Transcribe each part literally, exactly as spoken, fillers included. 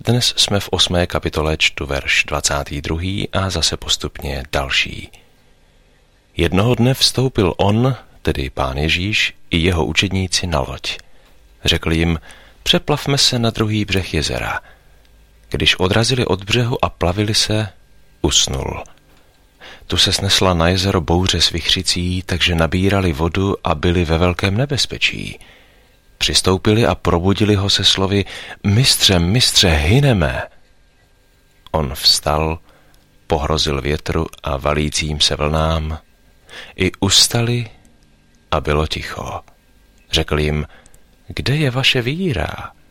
Dnes jsme v osmé kapitole, čtu verš dvacátý druhý a zase postupně další. Jednoho dne vstoupil on, tedy Pán Ježíš, i jeho učedníci na loď. Řekl jim, přeplavme se na druhý břeh jezera. Když odrazili od břehu a plavili se, usnul. Tu se snesla na jezero bouře s vichřicí, takže nabírali vodu a byli ve velkém nebezpečí. Přistoupili a probudili ho se slovy, mistře, mistře, hyneme. On vstal, pohrozil větru a valícím se vlnám. I ustali a bylo ticho. Řekl jim, kde je vaše víra?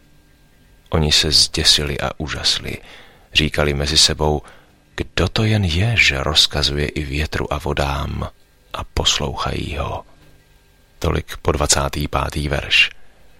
Oni se zděsili a úžasli. Říkali mezi sebou, kdo to jen je, že rozkazuje i větru a vodám a poslouchají ho. Tolik po dvacátý pátý verš.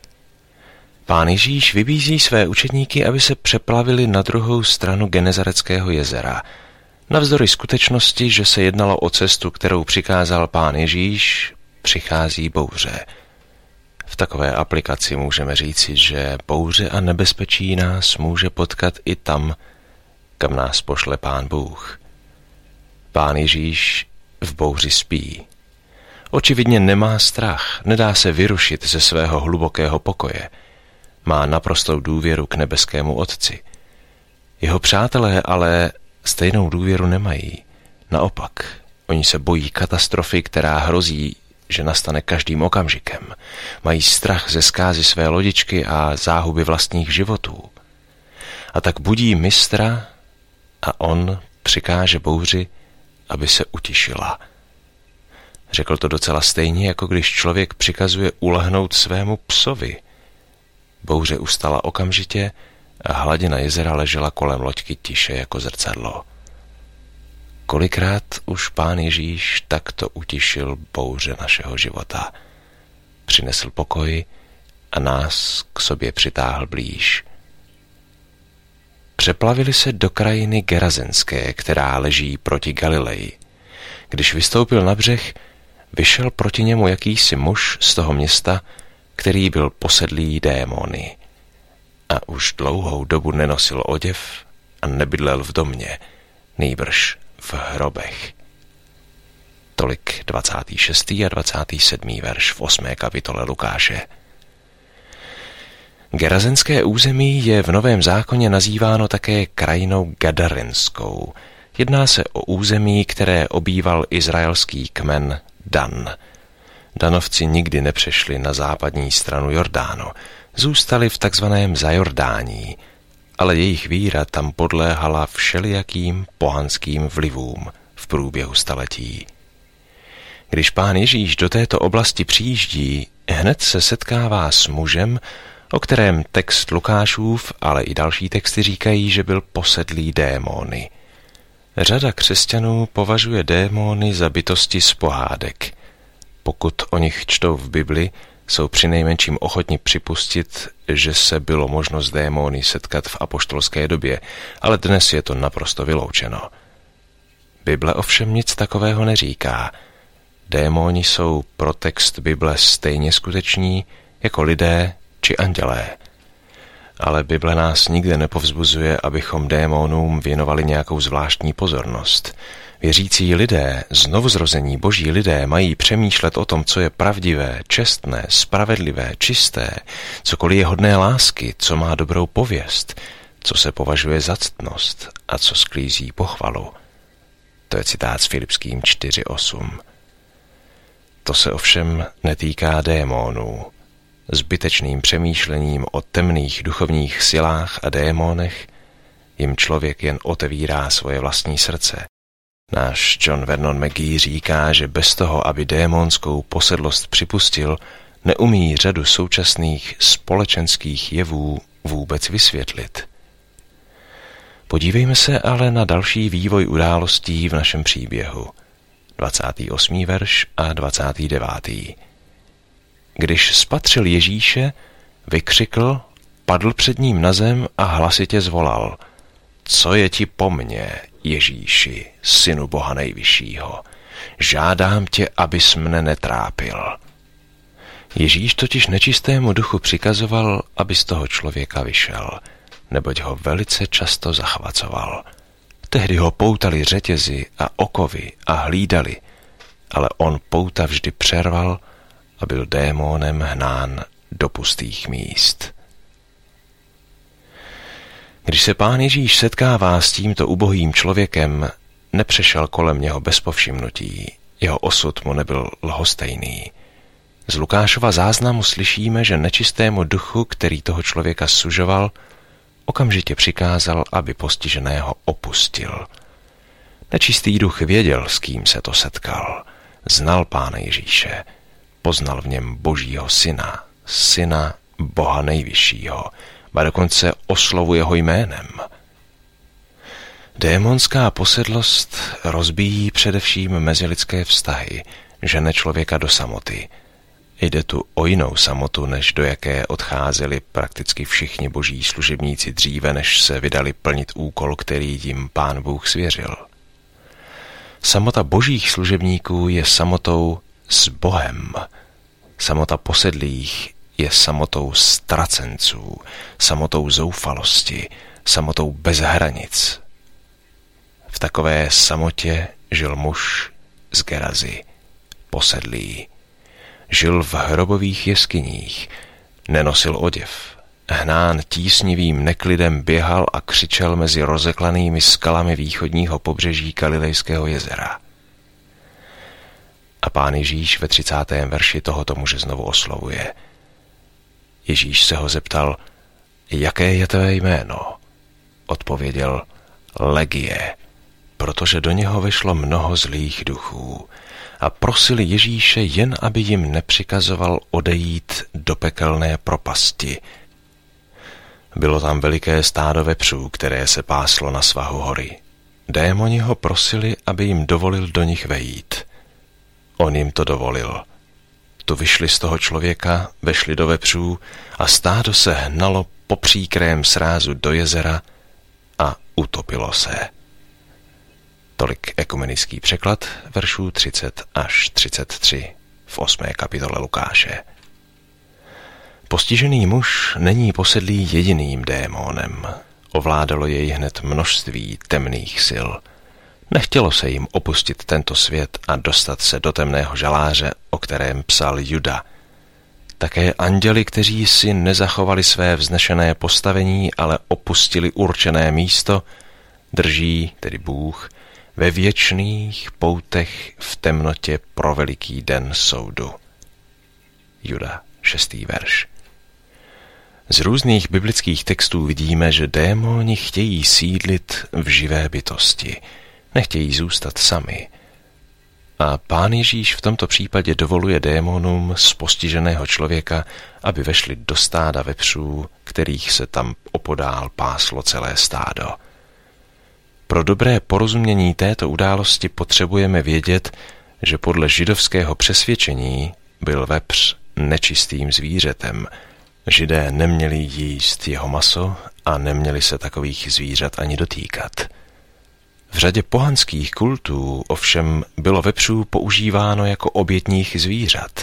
Pán Ježíš vybízí své učedníky, aby se přeplavili na druhou stranu Genezareckého jezera. Navzdory skutečnosti, že se jednalo o cestu, kterou přikázal Pán Ježíš, přichází bouře. V takové aplikaci můžeme říci, že bouře a nebezpečí nás může potkat i tam, kam nás pošle Pán Bůh. Pán Ježíš v bouři spí. Očividně nemá strach, nedá se vyrušit ze svého hlubokého pokoje. Má naprostou důvěru k nebeskému Otci. Jeho přátelé ale stejnou důvěru nemají. Naopak, oni se bojí katastrofy, která hrozí, že nastane každým okamžikem. Mají strach ze zkázy své lodičky a záhuby vlastních životů. A tak budí mistra a on přikáže bouři, aby se utišila. Řekl to docela stejně, jako když člověk přikazuje ulehnout svému psovi. Bouře ustala okamžitě a hladina jezera ležela kolem loďky tiše jako zrcadlo. Kolikrát už Pán Ježíš takto utišil bouře našeho života. Přinesl pokoj a nás k sobě přitáhl blíž. Přeplavili se do krajiny Gerazenské, která leží proti Galileji. Když vystoupil na břeh, vyšel proti němu jakýsi muž z toho města, který byl posedlý démony. A už dlouhou dobu nenosil oděv a nebydlel v domě, nýbrž v hrobech. Tolik dvacátý šestý a dvacátý sedmý verš v osmé kapitole Lukáše. Gerazenské území je v Novém zákoně nazýváno také krajinou Gadarenskou. Jedná se o území, které obýval izraelský kmen Dan. Danovci nikdy nepřešli na západní stranu Jordánu, zůstali v takzvaném Zajordání, ale jejich víra tam podléhala všelijakým pohanským vlivům v průběhu staletí. Když Pán Ježíš do této oblasti přijíždí, hned se setkává s mužem, o kterém text Lukášův, ale i další texty říkají, že byl posedlý démony. Řada křesťanů považuje démony za bytosti z pohádek. Pokud o nich čtou v Bibli, jsou přinejmenším ochotni připustit, že se bylo možno s démony setkat v apoštolské době, ale dnes je to naprosto vyloučeno. Bible ovšem nic takového neříká. Démoni jsou pro text Bible stejně skuteční jako lidé či andělé. Ale Bible nás nikde nepovzbuzuje, abychom démonům věnovali nějakou zvláštní pozornost. Věřící lidé, znovuzrození boží lidé, mají přemýšlet o tom, co je pravdivé, čestné, spravedlivé, čisté, cokoliv je hodné lásky, co má dobrou pověst, co se považuje za ctnost a co sklízí pochvalu. To je citát z Filipským čtyři osm. To se ovšem netýká démonů. Zbytečným přemýšlením o temných duchovních silách a démonech jim člověk jen otevírá svoje vlastní srdce. Náš John Vernon McGee říká, že bez toho, aby démonskou posedlost připustil, neumí řadu současných společenských jevů vůbec vysvětlit. Podívejme se ale na další vývoj událostí v našem příběhu. dvacátý osmý verš a dvacátý devátý. Když spatřil Ježíše, vykřikl, padl před ním na zem a hlasitě zvolal: Co je ti po mně, Ježíši, synu Boha nejvyššího? Žádám tě, abys mne netrápil. Ježíš totiž nečistému duchu přikazoval, aby z toho člověka vyšel. neboť ho velice často zachvacoval. Tehdy ho poutali řetězy a okovy a hlídali, ale on pouta vždy přerval a byl démonem hnán do pustých míst. Když se Pán Ježíš setkává s tímto ubohým člověkem, nepřešel kolem něho bez povšimnutí. Jeho osud mu nebyl lhostejný. Z Lukášova záznamu slyšíme, že nečistému duchu, který toho člověka sužoval, okamžitě přikázal, aby postiženého opustil. Nečistý duch věděl, s kým se to setkal. Znal Pána Ježíše. Poznal v něm Božího syna, syna Boha nejvyššího, ba dokonce oslovuje ho jménem. Démonská posedlost rozbíjí především mezilidské vztahy, žene člověka do samoty. Jde tu o jinou samotu, než do jaké odcházeli prakticky všichni boží služebníci dříve, než se vydali plnit úkol, který jim Pán Bůh svěřil. Samota božích služebníků je samotou s Bohem. Samota posedlých je samotou ztracenců, samotou zoufalosti, samotou bez hranic. V takové samotě žil muž z Gerazy, posedlý. Žil v hrobových jeskyních, nenosil oděv, hnán tísnivým neklidem běhal a křičel mezi rozeklanými skalami východního pobřeží Galilejského jezera. A Pán Ježíš ve třicátém verši tohoto muže znovu oslovuje. Ježíš se ho zeptal, jaké je tvé jméno? Odpověděl, Legie, protože do něho vešlo mnoho zlých duchů a prosili Ježíše jen, aby jim nepřikazoval odejít do pekelné propasti. Bylo tam veliké stádo vepřů, které se páslo na svahu hory. Démoni ho prosili, aby jim dovolil do nich vejít. On jim to dovolil. Tu vyšli z toho člověka, vešli do vepřů a stádo se hnalo po příkrém srázu do jezera a utopilo se. Tolik ekumenický překlad veršů třicet až třicet tři v osmé kapitole Lukáše. Postižený muž není posedlý jediným démonem. Ovládalo jej hned množství temných sil. Nechtělo se jim opustit tento svět a dostat se do temného žaláře, o kterém psal Juda. Také anděli, kteří si nezachovali své vznešené postavení, ale opustili určené místo, drží, tedy Bůh, ve věčných poutech v temnotě pro veliký den soudu. Juda, šestý verš. Z různých biblických textů vidíme, že démoni chtějí sídlit v živé bytosti, nechtějí zůstat sami. A Pán Ježíš v tomto případě dovoluje démonům z postiženého člověka, aby vešli do stáda vepřů, kterých se tam opodál páslo celé stádo. Pro dobré porozumění této události potřebujeme vědět, že podle židovského přesvědčení byl vepř nečistým zvířetem. Židé neměli jíst jeho maso a neměli se takových zvířat ani dotýkat. V řadě pohanských kultů ovšem bylo vepřů používáno jako obětních zvířat.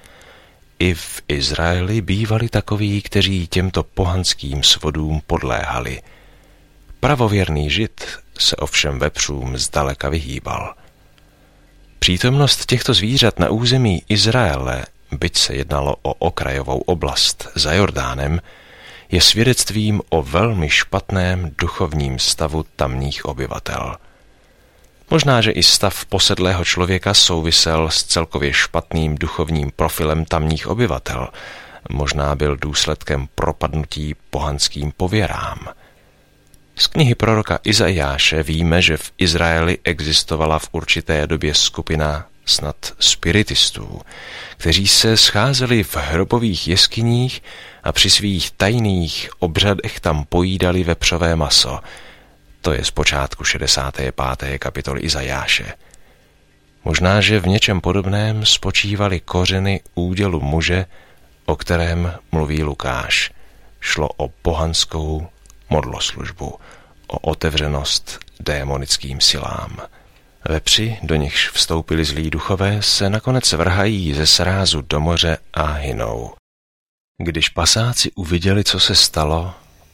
I v Izraeli bývali takoví, kteří těmto pohanským svodům podléhali. Pravověrný Žid se ovšem vepřům zdaleka vyhýbal. Přítomnost těchto zvířat na území Izraele, byť se jednalo o okrajovou oblast za Jordánem, je svědectvím o velmi špatném duchovním stavu tamních obyvatel. Možná, že i stav posedlého člověka souvisel s celkově špatným duchovním profilem tamních obyvatel. Možná byl důsledkem propadnutí pohanským pověrám. Z knihy proroka Izajáše víme, že v Izraeli existovala v určité době skupina snad spiritistů, kteří se scházeli v hrobových jeskyních a při svých tajných obřadech tam pojídali vepřové maso. To je z počátku šedesáté páté kapitoly Izajáše. Možná, že v něčem podobném spočívaly kořeny údělu muže, o kterém mluví Lukáš. Šlo o pohanskou modloslužbu, o otevřenost démonickým silám. Vepři, do nichž vstoupili zlí duchové, se nakonec vrhají ze srázu do moře a hynou. Když pasáci uviděli, co se stalo,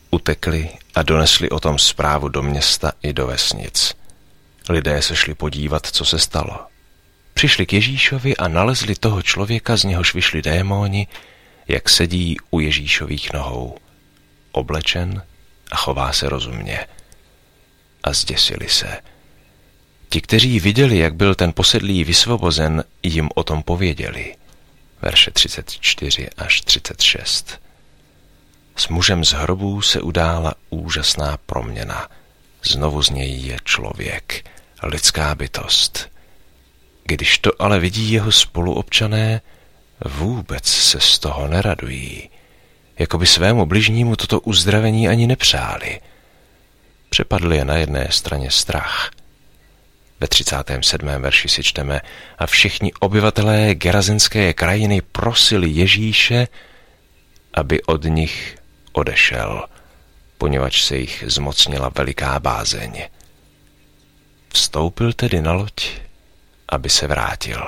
Utekli a donesli o tom zprávu do města i do vesnic. Lidé se šli podívat, co se stalo. Přišli k Ježíšovi a nalezli toho člověka, z něhož vyšli démoni, jak sedí u Ježíšových nohou, oblečen a chová se rozumně. A zděsili se. Ti, kteří viděli, jak byl ten posedlý vysvobozen, jim o tom pověděli. Verše třicet čtyři až třicet šest. S mužem z hrobů se udála úžasná proměna. Znovu z něj je člověk, lidská bytost. Když to ale vidí jeho spoluobčané, vůbec se z toho neradují. Jako by svému bližnímu toto uzdravení ani nepřáli. Přepadl je na jedné straně strach. Ve třicátém sedmém verši si čteme: a všichni obyvatelé Gerazinské krajiny prosili Ježíše, aby od nich odešel, poněvadž se jich zmocnila veliká bázeň. Vstoupil tedy na loď, aby se vrátil.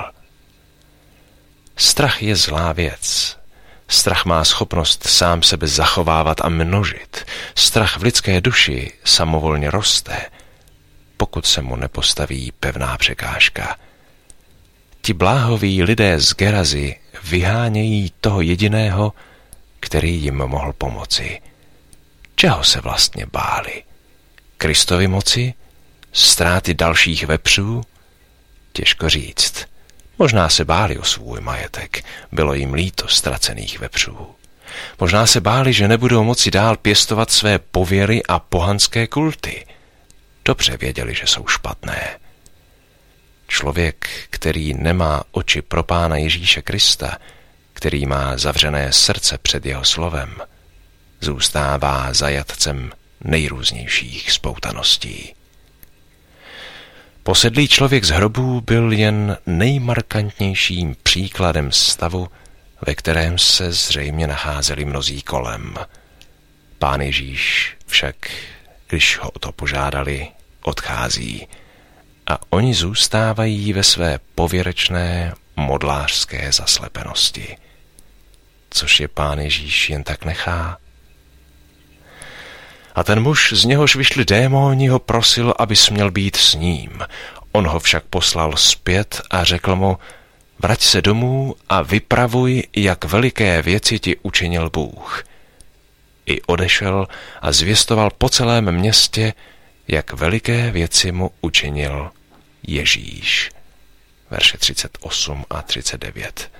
Strach je zlá věc. Strach má schopnost sám sebe zachovávat a množit. Strach v lidské duši samovolně roste, pokud se mu nepostaví pevná překážka. Ti bláhoví lidé z Gerazy vyhánějí toho jediného, který jim mohl pomoci. Čeho se vlastně báli? Kristovy moci? Ztráty dalších vepřů? Těžko říct. Možná se báli o svůj majetek, bylo jim líto ztracených vepřů. Možná se báli, že nebudou moci dál pěstovat své pověry a pohanské kulty. Dobře věděli, že jsou špatné. Člověk, který nemá oči pro Pána Ježíše Krista, který má zavřené srdce před jeho slovem, zůstává zajatcem nejrůznějších spoutaností. Posedlý člověk z hrobů byl jen nejmarkantnějším příkladem stavu, ve kterém se zřejmě nacházeli mnozí kolem. Pán Ježíš však, když ho o to požádali, odchází a oni zůstávají ve své pověrečné modlářské zaslepenosti. Což je Pán Ježíš jen tak nechá. A ten muž, z něhož vyšli démoni, ho prosil, aby směl být s ním. On ho však poslal zpět a řekl mu: vrať se domů a vypravuj, jak veliké věci ti učinil Bůh. I odešel a zvěstoval po celém městě, jak veliké věci mu učinil Ježíš. Verše třicet osm a třicet devět.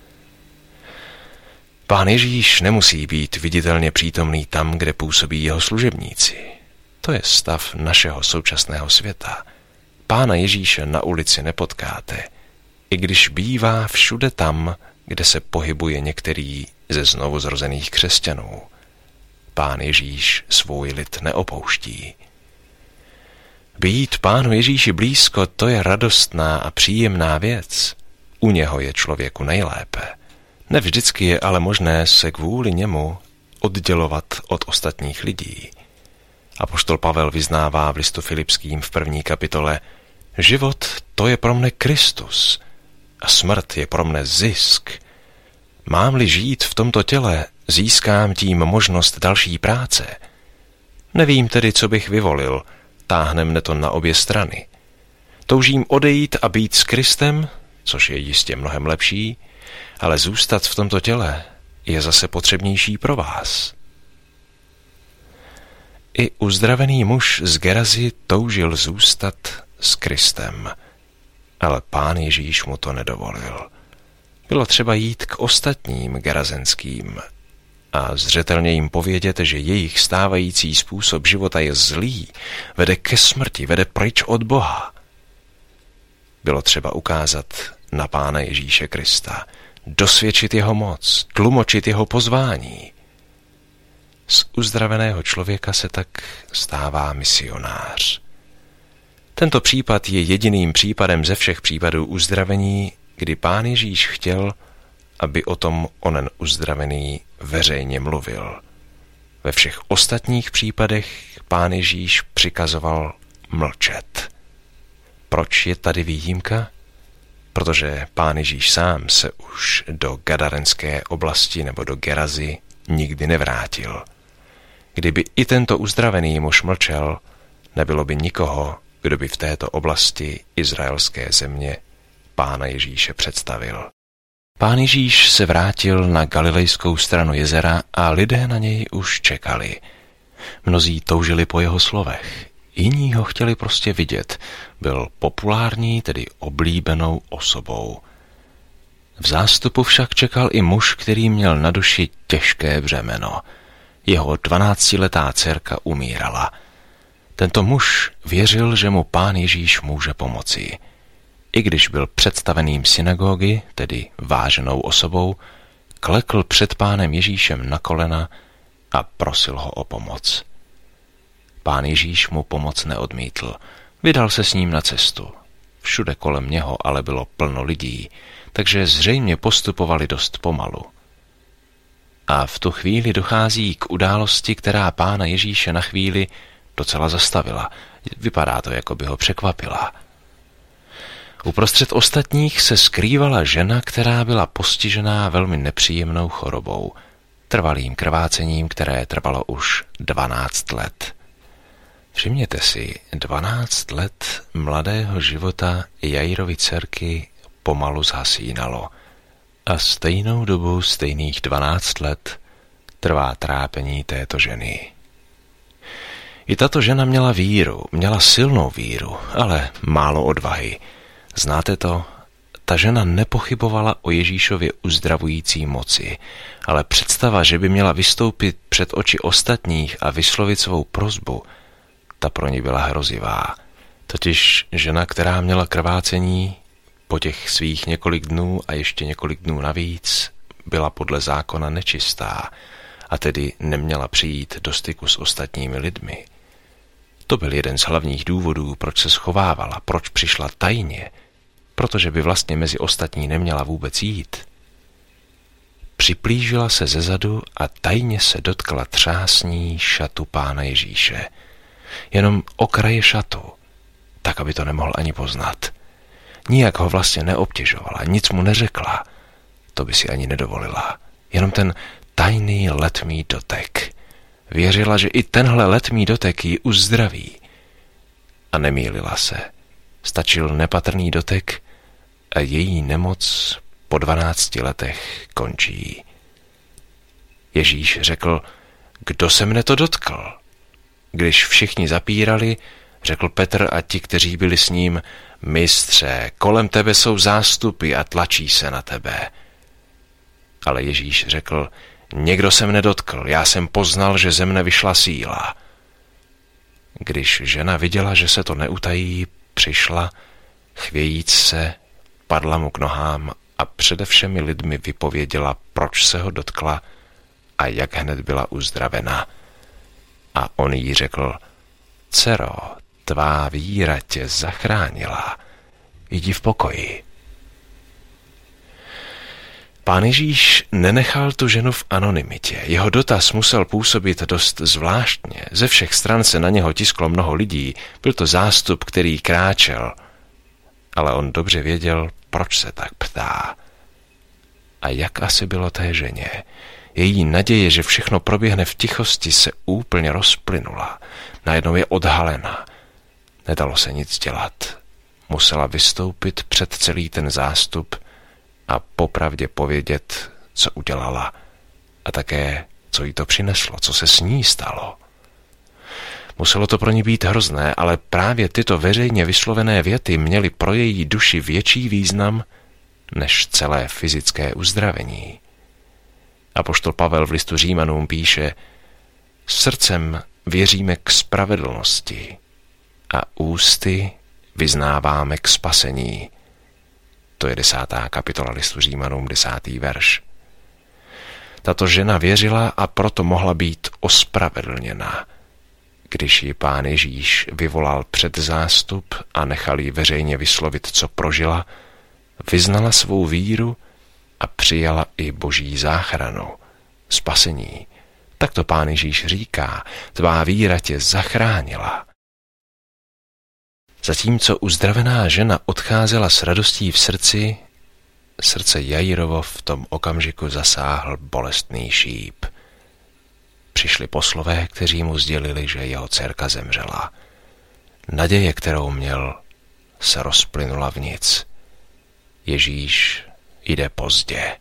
Pán Ježíš nemusí být viditelně přítomný tam, kde působí jeho služebníci. To je stav našeho současného světa. Pána Ježíše na ulici nepotkáte, i když bývá všude tam, kde se pohybuje některý ze znovuzrozených křesťanů. Pán Ježíš svůj lid neopouští. Být Pánu Ježíši blízko, to je radostná a příjemná věc. U něho je člověku nejlépe. Nevždycky je ale možné se kvůli němu oddělovat od ostatních lidí. Apoštol Pavel vyznává v listu Filipským v první kapitole: život, to je pro mne Kristus a smrt je pro mne zisk. Mám-li žít v tomto těle, získám tím možnost další práce. Nevím tedy, co bych vyvolil, táhne mne to na obě strany. Toužím odejít a být s Kristem, což je jistě mnohem lepší, ale zůstat v tomto těle je zase potřebnější pro vás. I uzdravený muž z Gerazy toužil zůstat s Kristem, ale Pán Ježíš mu to nedovolil. Bylo třeba jít k ostatním gerazenským a zřetelně jim povědět, že jejich stávající způsob života je zlý, vede ke smrti, vede pryč od Boha. Bylo třeba ukázat na Pána Ježíše Krista, dosvědčit jeho moc, tlumočit jeho pozvání. Z uzdraveného člověka se tak stává misionář. Tento případ je jediným případem ze všech případů uzdravení, kdy Pán Ježíš chtěl, aby o tom onen uzdravený veřejně mluvil. Ve všech ostatních případech Pán Ježíš přikazoval mlčet. Proč je tady výjimka? Protože Pán Ježíš sám se už do gadarenské oblasti nebo do Gerazy nikdy nevrátil. Kdyby i tento uzdravený muž mlčel, nebylo by nikoho, kdo by v této oblasti izraelské země Pána Ježíše představil. Pán Ježíš se vrátil na galilejskou stranu jezera a lidé na něj už čekali. Mnozí toužili po jeho slovech, jiní ho chtěli prostě vidět. Byl populární, tedy oblíbenou osobou. V zástupu však čekal i muž, který měl na duši těžké břemeno. Jeho dvanáctiletá dcerka umírala. Tento muž věřil, že mu Pán Ježíš může pomoci. I když byl představeným synagogy, tedy váženou osobou, klekl před Pánem Ježíšem na kolena a prosil ho o pomoc. Pán Ježíš mu pomoc neodmítl. Vydal se s ním na cestu. Všude kolem něho ale bylo plno lidí, takže zřejmě postupovali dost pomalu. A v tu chvíli dochází k události, která Pána Ježíše na chvíli docela zastavila. Vypadá to, jako by ho překvapila. Uprostřed ostatních se skrývala žena, která byla postižená velmi nepříjemnou chorobou, trvalým krvácením, které trvalo už dvanáct let. Všimněte si, dvanáct let mladého života Jairovy dcerky pomalu zhasínalo a stejnou dobu, stejných dvanáct let, trvá trápení této ženy. I tato žena měla víru, měla silnou víru, ale málo odvahy. Znáte to? Ta žena nepochybovala o Ježíšově uzdravující moci, ale představa, že by měla vystoupit před oči ostatních a vyslovit svou prosbu, ta pro ní byla hrozivá. Totiž žena, která měla krvácení, po těch svých několik dnů a ještě několik dnů navíc, byla podle zákona nečistá a tedy neměla přijít do styku s ostatními lidmi. To byl jeden z hlavních důvodů, proč se schovávala, proč přišla tajně, protože by vlastně mezi ostatní neměla vůbec jít. Připlížila se zezadu a tajně se dotkla třásní šatu Pána Ježíše. Jenom okraje šatu, tak aby to nemohl ani poznat. Nijak ho vlastně neobtěžovala, nic mu neřekla, to by si ani nedovolila. Jenom ten tajný letmý dotek. Věřila, že i tenhle letmý dotek ji uzdraví. A nemýlila se. Stačil nepatrný dotek a její nemoc po dvanácti letech končí. Ježíš řekl, kdo se mne to dotkl? Když všichni zapírali, řekl Petr a ti, kteří byli s ním, mistře, kolem tebe jsou zástupy a tlačí se na tebe. Ale Ježíš řekl, někdo se mne dotkl, já jsem poznal, že ze mne vyšla síla. Když žena viděla, že se to neutají, přišla, chvějíc se, padla mu k nohám a přede všemi lidmi vypověděla, proč se ho dotkla a jak hned byla uzdravena. A on jí řekl, dcero, tvá víra tě zachránila, jdi v pokoji. Pán Ježíš nenechal tu ženu v anonymitě. Jeho dotaz musel působit dost zvláštně. Ze všech stran se na něho tisklo mnoho lidí. Byl to zástup, který kráčel. Ale on dobře věděl, proč se tak ptá. A jak asi bylo té ženě? Její naděje, že všechno proběhne v tichosti, se úplně rozplynula. Najednou je odhalena. Nedalo se nic dělat. Musela vystoupit před celý ten zástup a popravdě povědět, co udělala a také, co jí to přineslo, co se s ní stalo. Muselo to pro ní být hrozné, ale právě tyto veřejně vyslovené věty měly pro její duši větší význam než celé fyzické uzdravení. Apoštol Pavel v listu Římanům píše, srdcem věříme k spravedlnosti a ústy vyznáváme k spasení. To je desátá kapitola listu Římanům, desátý verš. Tato žena věřila a proto mohla být ospravedlněna. Když ji Pán Ježíš vyvolal před zástup a nechal ji veřejně vyslovit, co prožila, vyznala svou víru a přijala i Boží záchranu, spasení. Tak to Pán Ježíš říká, tvá víra tě zachránila. Zatímco uzdravená žena odcházela s radostí v srdci, srdce Jairovo v tom okamžiku zasáhl bolestný šíp. přišli poslové, kteří mu sdělili, že jeho dcerka zemřela. Naděje, kterou měl, se rozplynula v nic. Ježíš jde pozdě.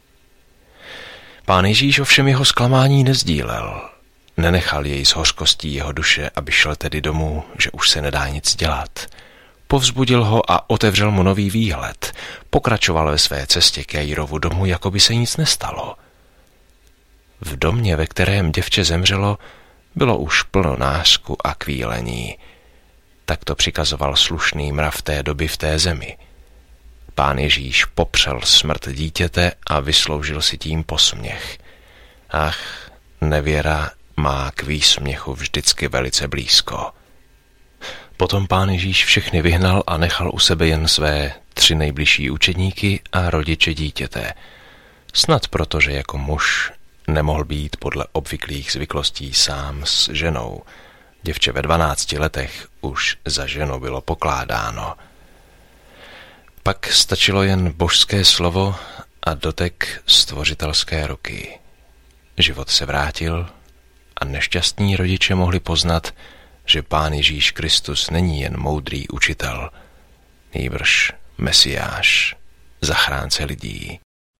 Pán Ježíš ovšem jeho zklamání nezdílel. Nenechal jej s hořkostí jeho duše, aby šel tedy domů, že už se nedá nic dělat. Povzbudil ho a otevřel mu nový výhled. Pokračoval ve své cestě k Jairovu domu, jako by se nic nestalo. V domě, ve kterém děvče zemřelo, bylo už plno nářku a kvílení. Tak to přikazoval slušný mrav té doby v té zemi. Pán Ježíš popřel smrt dítěte a vysloužil si tím posměch. Ach, nevěra má k výsměchu vždycky velice blízko. Potom Pán Ježíš všechny vyhnal a nechal u sebe jen své tři nejbližší učedníky a rodiče dítěte. Snad proto, že jako muž nemohl být podle obvyklých zvyklostí sám s ženou. Děvče ve dvanácti letech už za ženu bylo pokládáno. Pak stačilo jen božské slovo a dotek stvořitelské ruky. Život se vrátil a nešťastní rodiče mohli poznat, že Pán Ježíš Kristus není jen moudrý učitel, nýbrž Mesiáš, zachránce lidí.